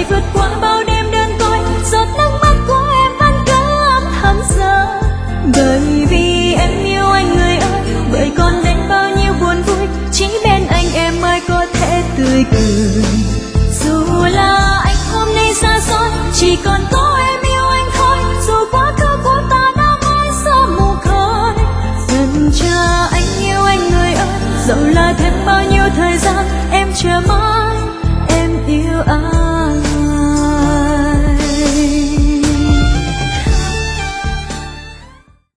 phải vượt qua bao đêm đơn côi, giọt nước mắt của em vẫn cứ âm thầm giờ. Bởi vì em yêu anh người ơi, bởi còn đến bao nhiêu buồn vui, chỉ bên anh em mới có thể tươi cười. Dù là anh hôm nay xa xôi, chỉ còn có